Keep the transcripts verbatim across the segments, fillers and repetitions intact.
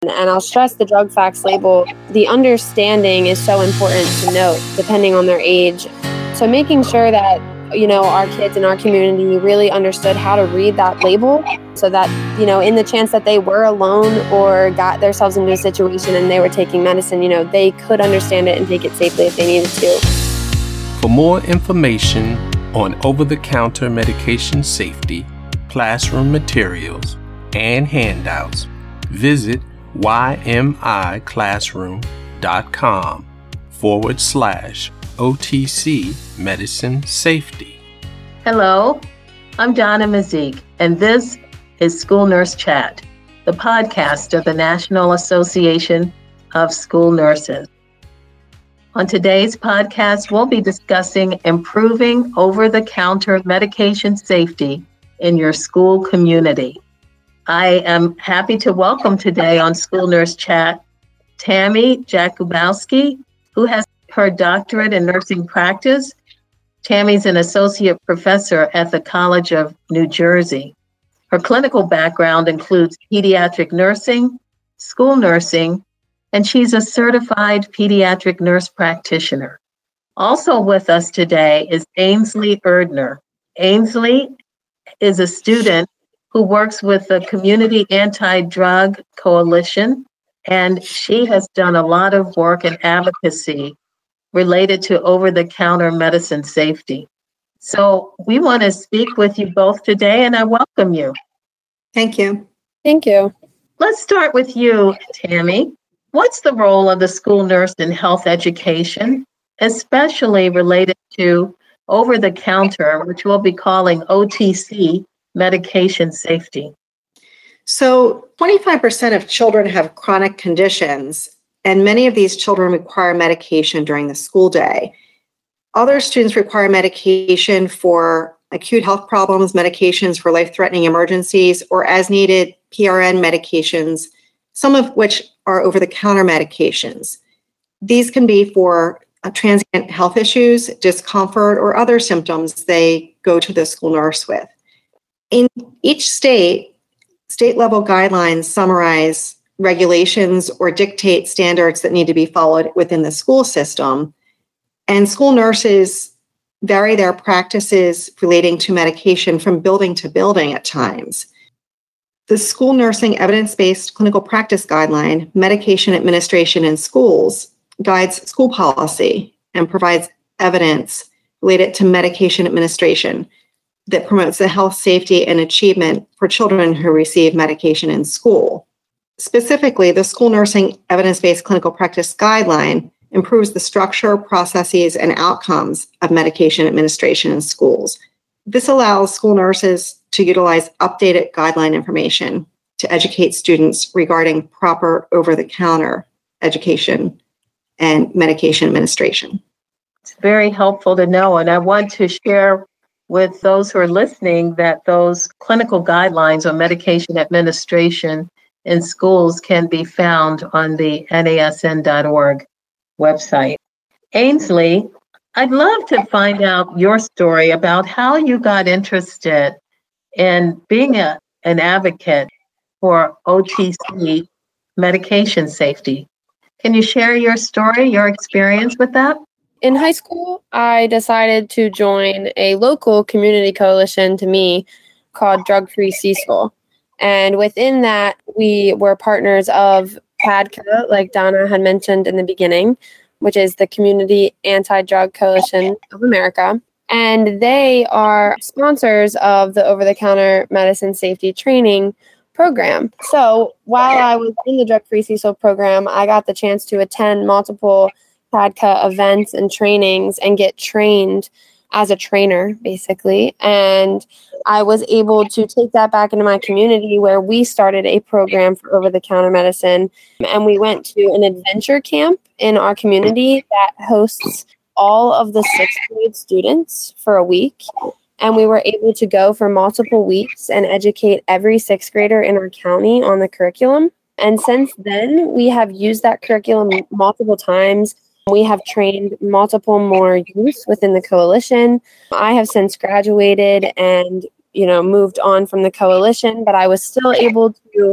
And I'll stress the drug facts label. The understanding is so important to note, depending on their age. So making sure that, you know, our kids in our community really understood how to read that label so that, you know, in the chance that they were alone or got themselves into a situation and they were taking medicine, you know, they could understand it and take it safely if they needed to. For more information on over-the-counter medication safety, classroom materials, and handouts, visit ymiclassroom.com forward slash OTC medicine safety. Hello, I'm Donna Mazik, and this is School Nurse Chat, the podcast of the National Association of School Nurses. On today's podcast, we'll be discussing improving over-the-counter medication safety in your school community. I am happy to welcome today on School Nurse Chat Tammy Jakubowski, who has her doctorate in nursing practice. Tammy's an associate professor at the College of New Jersey. Her clinical background includes pediatric nursing, school nursing, and she's a certified pediatric nurse practitioner. Also with us today is Ainsley Erdner. Ainsley is a student who works with the Community Anti-Drug Coalition, and she has done a lot of work and advocacy related to over-the-counter medicine safety. So we want to speak with you both today, and I welcome you. Thank you. Thank you. Let's start with you, Tammy. What's the role of the school nurse in health education, especially related to over-the-counter, which we'll be calling O T C, medication safety? So twenty-five percent of children have chronic conditions, and many of these children require medication during the school day. Other students require medication for acute health problems, medications for life-threatening emergencies, or as needed P R N medications, some of which are over-the-counter medications. These can be for uh, transient health issues, discomfort, or other symptoms they go to the school nurse with. In each state, state-level guidelines summarize regulations or dictate standards that need to be followed within the school system, and school nurses vary their practices relating to medication from building to building at times. The School Nursing Evidence-Based Clinical Practice Guideline, Medication Administration in Schools, guides school policy and provides evidence related to medication administration that promotes the health, safety, and achievement for children who receive medication in school. Specifically, the School Nursing Evidence-Based Clinical Practice Guideline improves the structure, processes, and outcomes of medication administration in schools. This allows school nurses to utilize updated guideline information to educate students regarding proper over-the-counter education and medication administration. It's very helpful to know, and I want to share with those who are listening that those clinical guidelines on medication administration in schools can be found on the N A S N dot org website. Ainsley, I'd love to find out your story about how you got interested in being a, an advocate for O T C medication safety. Can you share your story, your experience with that? In high school, I decided to join a local community coalition to me called Drug Free Cecil. And within that, we were partners of PADCA, like Donna had mentioned in the beginning, which is the Community Anti-Drug Coalition of America. And they are sponsors of the over-the-counter medicine safety training program. So while I was in the Drug Free Cecil program, I got the chance to attend multiple PADCA events and trainings and get trained as a trainer, basically. And I was able to take that back into my community where we started a program for over-the-counter medicine. And we went to an adventure camp in our community that hosts all of the sixth grade students for a week. And we were able to go for multiple weeks and educate every sixth grader in our county on the curriculum. And since then, we have used that curriculum multiple times. We have trained multiple more youth within the coalition. I have since graduated and, you know, moved on from the coalition, but I was still able to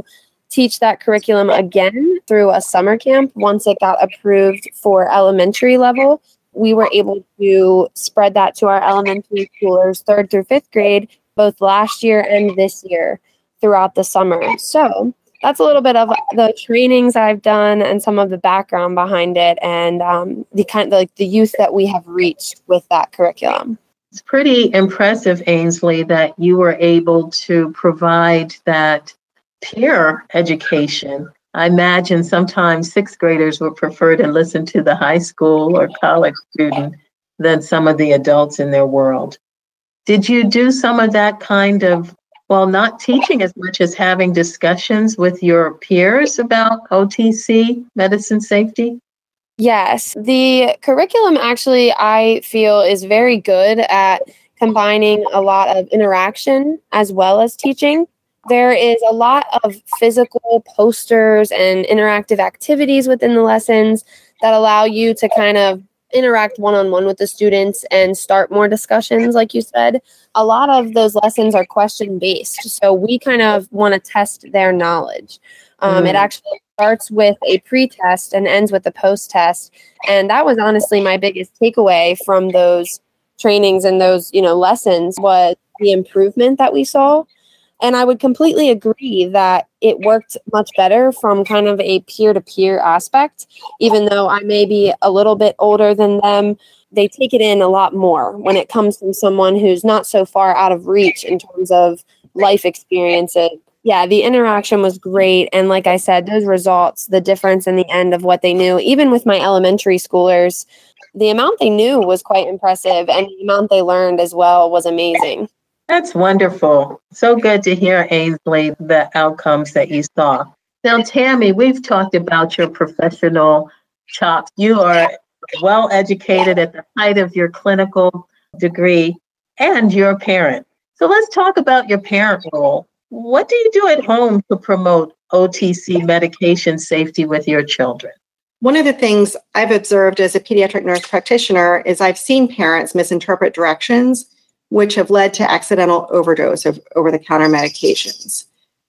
teach that curriculum again through a summer camp. Once it got approved for elementary level, we were able to spread that to our elementary schoolers, third through fifth grade, both last year and this year throughout the summer. So that's a little bit of the trainings I've done and some of the background behind it, and um, the kind of like the youth that we have reached with that curriculum. It's pretty impressive, Ainsley, that you were able to provide that peer education. I imagine sometimes sixth graders would prefer to listen to the high school or college student than some of the adults in their world. Did you do some of that kind of, well, not teaching as much as having discussions with your peers about O T C, medicine safety? Yes, the curriculum actually, I feel, is very good at combining a lot of interaction as well as teaching. There is a lot of physical posters and interactive activities within the lessons that allow you to kind of interact one-on-one with the students and start more discussions, like you said. A lot of those lessons are question-based, so we kind of want to test their knowledge. Um, mm. It actually starts with a pre-test and ends with a post-test, and that was honestly my biggest takeaway from those trainings and those, you know, lessons was the improvement that we saw. And I would completely agree that it worked much better from kind of a peer-to-peer aspect. Even though I may be a little bit older than them, they take it in a lot more when it comes from someone who's not so far out of reach in terms of life experiences. Yeah, the interaction was great. And like I said, those results, the difference in the end of what they knew, even with my elementary schoolers, the amount they knew was quite impressive. And the amount they learned as well was amazing. That's wonderful. So good to hear, Ainsley, the outcomes that you saw. Now, Tammy, we've talked about your professional chops. You are well educated at the height of your clinical degree, and you're a parent. So let's talk about your parent role. What do you do at home to promote O T C medication safety with your children? One of the things I've observed as a pediatric nurse practitioner is I've seen parents misinterpret directions, which have led to accidental overdose of over-the-counter medications.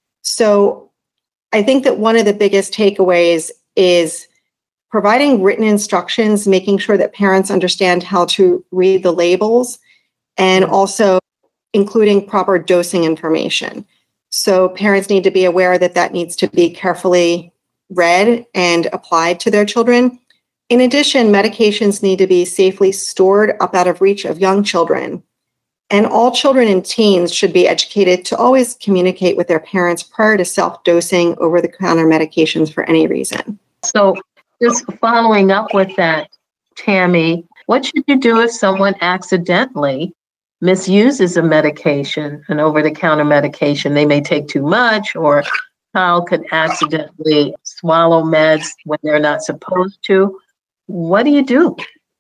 So I think that one of the biggest takeaways is providing written instructions, making sure that parents understand how to read the labels, and also including proper dosing information. So parents need to be aware that that needs to be carefully read and applied to their children. In addition, medications need to be safely stored up out of reach of young children. And all children and teens should be educated to always communicate with their parents prior to self-dosing over-the-counter medications for any reason. So just following up with that, Tammy, what should you do if someone accidentally misuses a medication, an over-the-counter medication? They may take too much, or a child could accidentally swallow meds when they're not supposed to. What do you do?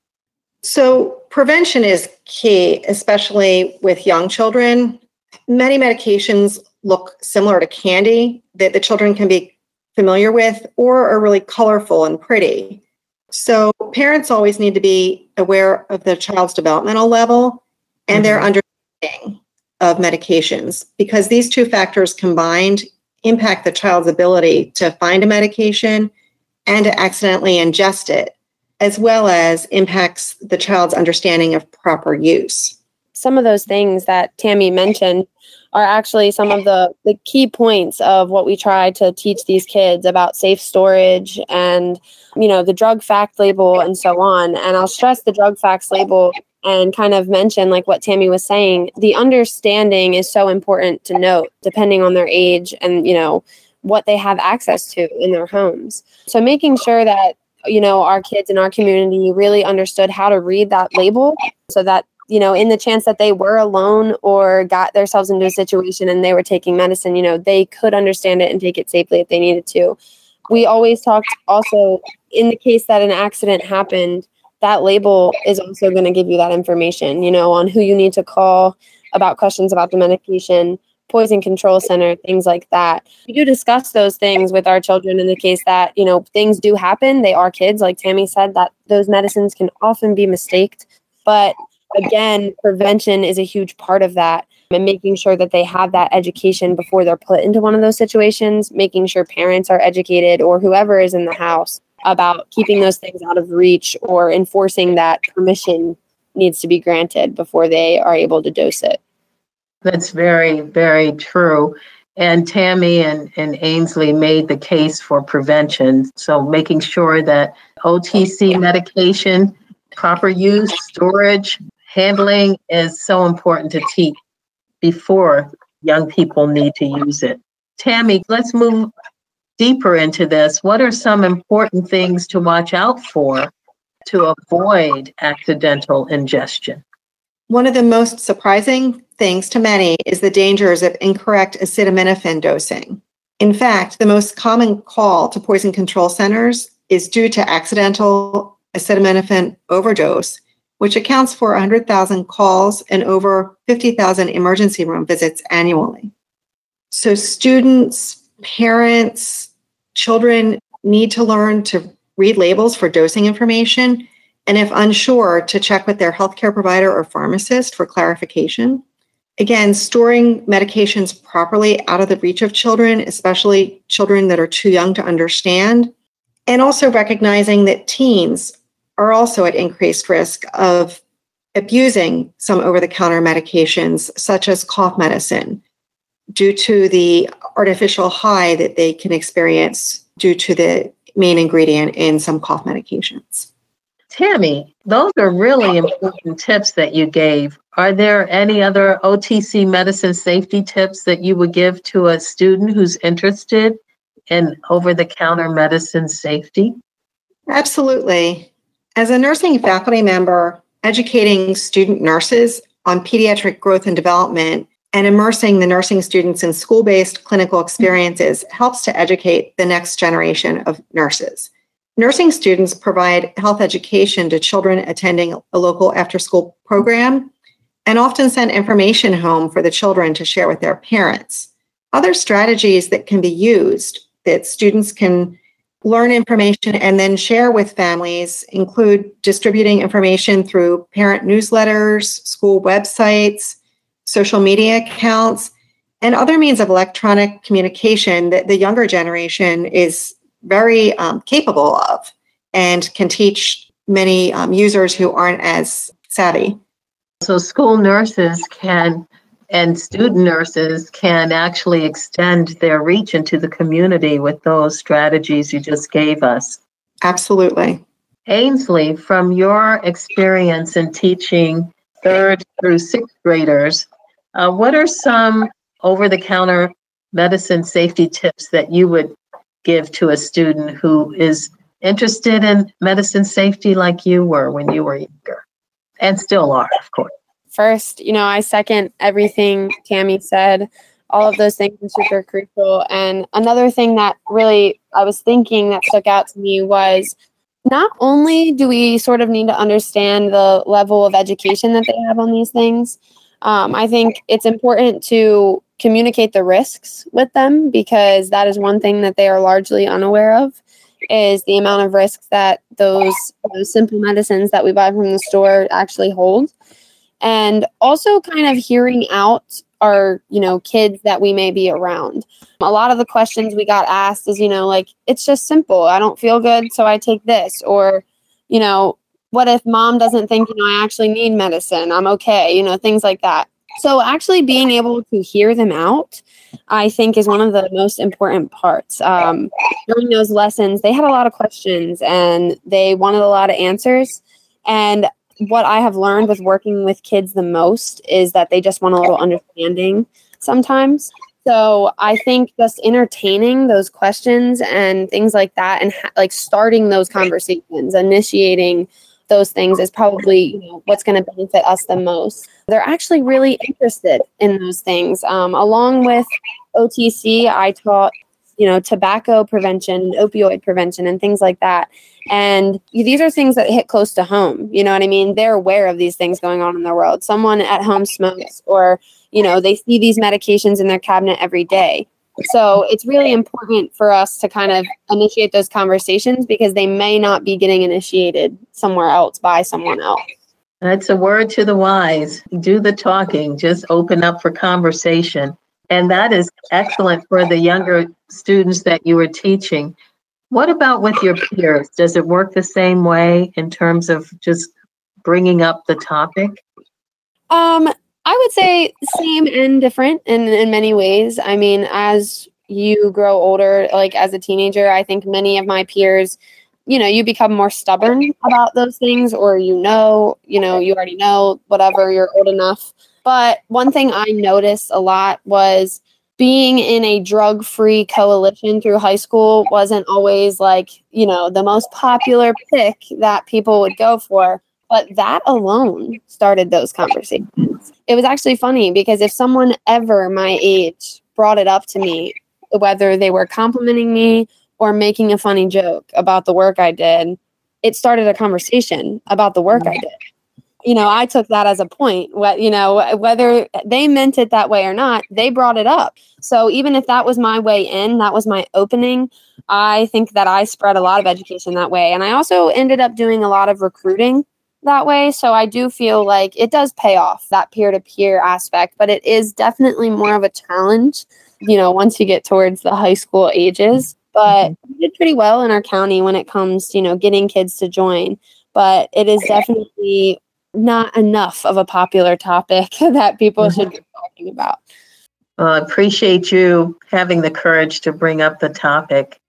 So prevention is key, especially with young children. Many medications look similar to candy that the children can be familiar with or are really colorful and pretty. So parents always need to be aware of the child's developmental level and mm-hmm. their understanding of medications, because these two factors combined impact the child's ability to find a medication and to accidentally ingest it, as well as impacts the child's understanding of proper use. Some of those things that Tammy mentioned are actually some of the, the key points of what we try to teach these kids about safe storage and, you know, the drug fact label and so on. And I'll stress the drug facts label and kind of mention, like what Tammy was saying, the understanding is so important to note depending on their age and, you know, what they have access to in their homes. So making sure that, you know, our kids in our community really understood how to read that label so that, you know, in the chance that they were alone or got themselves into a situation and they were taking medicine, you know, they could understand it and take it safely if they needed to. We always talked also in the case that an accident happened, that label is also going to give you that information, you know, on who you need to call about questions about the medication, poison control center, things like that. We do discuss those things with our children in the case that, you know, things do happen. They are kids, like Tammy said, that those medicines can often be mistaked. But again, prevention is a huge part of that. and making sure that they have that education before they're put into one of those situations, making sure parents are educated or whoever is in the house about keeping those things out of reach or enforcing that permission needs to be granted before they are able to dose it. That's very, very true. And Tammy and, and Ainsley made the case for prevention. So making sure that O T C medication, proper use, storage, handling is so important to teach before young people need to use it. Tammy, let's move deeper into this. What are some important things to watch out for to avoid accidental ingestion? One of the most surprising things to many is the dangers of incorrect acetaminophen dosing. In fact, the most common call to poison control centers is due to accidental acetaminophen overdose, which accounts for one hundred thousand calls and over fifty thousand emergency room visits annually. So students, parents, children need to learn to read labels for dosing information, and if unsure, to check with their healthcare provider or pharmacist for clarification. Again, storing medications properly out of the reach of children, especially children that are too young to understand, and also recognizing that teens are also at increased risk of abusing some over-the-counter medications, such as cough medicine, due to the artificial high that they can experience due to the main ingredient in some cough medications. Tammy, those are really important tips that you gave. Are there any other O T C medicine safety tips that you would give to a student who's interested in over-the-counter medicine safety? Absolutely. As a nursing faculty member, educating student nurses on pediatric growth and development and immersing the nursing students in school-based clinical experiences helps to educate the next generation of nurses. Nursing students provide health education to children attending a local after-school program and often send information home for the children to share with their parents. Other strategies that can be used that students can learn information and then share with families include distributing information through parent newsletters, school websites, social media accounts, and other means of electronic communication that the younger generation is very um, capable of and can teach many um, users who aren't as savvy. So school nurses can and student nurses can actually extend their reach into the community with those strategies you just gave us. Absolutely. Ainsley, from your experience in teaching third through sixth graders, uh, what are some over-the-counter medicine safety tips that you would give to a student who is interested in medicine safety like you were when you were younger and still are, of course? First, you know, I second everything Tammy said. All of those things are super crucial. And another thing that really I was thinking that stuck out to me was not only do we sort of need to understand the level of education that they have on these things, um, I think it's important to communicate the risks with them, because that is one thing that they are largely unaware of, is the amount of risks that those, those simple medicines that we buy from the store actually hold. And also kind of hearing out our, you know, kids that we may be around. A lot of the questions we got asked is, you know, like, it's just simple. I don't feel good, so I take this. Or, you know, what if mom doesn't think, you know, I actually need medicine? I'm okay, you know, things like that. So actually being able to hear them out, I think, is one of the most important parts. Um, during those lessons, they had a lot of questions and they wanted a lot of answers. And what I have learned with working with kids the most is that they just want a little understanding sometimes. So I think just entertaining those questions and things like that, and ha- like starting those conversations, initiating those things is probably, you know, what's going to benefit us the most. They're actually really interested in those things. Um, along with O T C, I taught, you know, tobacco prevention, opioid prevention, and things like that. And these are things that hit close to home. You know what I mean? They're aware of these things going on in the world. Someone at home smokes, or, you know, they see these medications in their cabinet every day. So it's really important for us to kind of initiate those conversations, because they may not be getting initiated somewhere else by someone else. That's a word to the wise. Do the talking, just open up for conversation. And that is excellent for the younger students that you were teaching. What about with your peers? Does it work the same way in terms of just bringing up the topic? Um, I would say same and different in, in many ways. I mean, as you grow older, like as a teenager, I think many of my peers, you know, you become more stubborn about those things, or, you know, you know, you already know, whatever, you're old enough. But one thing I noticed a lot was being in a drug-free coalition through high school wasn't always like, you know, the most popular pick that people would go for. But that alone started those conversations. It was actually funny because if someone ever my age brought it up to me, whether they were complimenting me or making a funny joke about the work I did, it started a conversation about the work I did. You know, I took that as a point. What, you know, whether they meant it that way or not, they brought it up. So even if that was my way in, that was my opening, I think that I spread a lot of education that way. And I also ended up doing a lot of recruiting that way. So I do feel like it does pay off, that peer-to-peer aspect, but it is definitely more of a challenge, you know, once you get towards the high school ages. But we did pretty well in our county when it comes to, you know, getting kids to join. But it is definitely not enough of a popular topic that people mm-hmm. should be talking about. Well, I appreciate you having the courage to bring up the topic.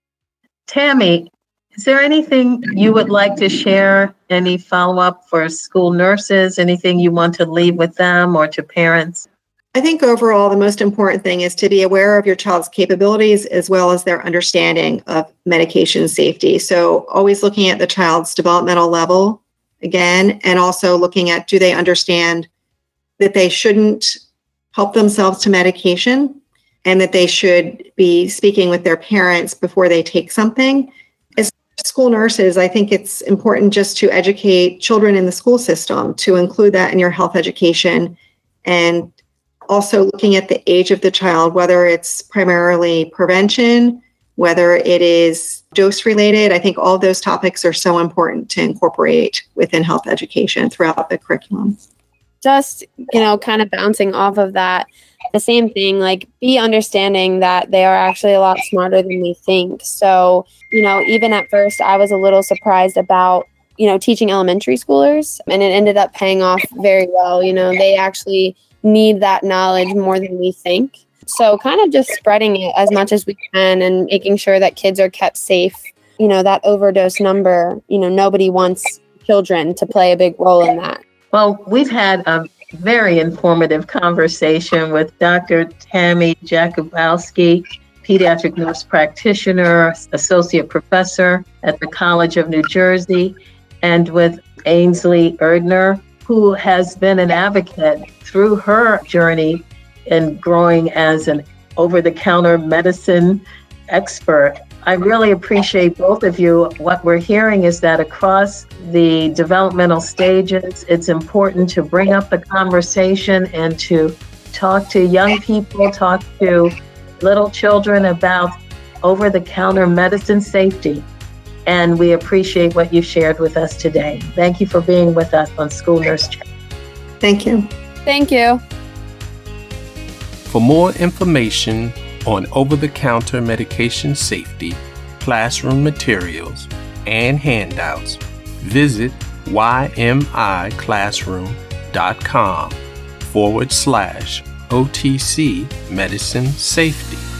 Tammy, is there anything you would like to share? Any follow-up for school nurses? Anything you want to leave with them or to parents? I think overall, the most important thing is to be aware of your child's capabilities as well as their understanding of medication safety. So always looking at the child's developmental level again, and also looking at, do they understand that they shouldn't help themselves to medication and that they should be speaking with their parents before they take something. As school nurses, I think it's important just to educate children in the school system, to include that in your health education, and also looking at the age of the child, whether it's primarily prevention, whether it is dose related. I think all of those topics are so important to incorporate within health education throughout the curriculum. Just, you know, kind of bouncing off of that, the same thing, like be understanding that they are actually a lot smarter than we think. So, you know, even at first I was a little surprised about, you know, teaching elementary schoolers, and it ended up paying off very well. You know, they actually need that knowledge more than we think. So kind of just spreading it as much as we can and making sure that kids are kept safe. You know, that overdose number, you know, nobody wants children to play a big role in that. Well, we've had a very informative conversation with Doctor Tammy Jakubowski, pediatric nurse practitioner, associate professor at the College of New Jersey, and with Ainsley Erdner, who has been an advocate through her journey in growing as an over-the-counter medicine expert. I really appreciate both of you. What we're hearing is that across the developmental stages, it's important to bring up the conversation and to talk to young people, talk to little children about over-the-counter medicine safety. And we appreciate what you shared with us today. Thank you for being with us on School Nurse Chat. Thank you. Thank you. For more information on over-the-counter medication safety, classroom materials, and handouts, visit ymiclassroom.com forward slash OTC medicine safety.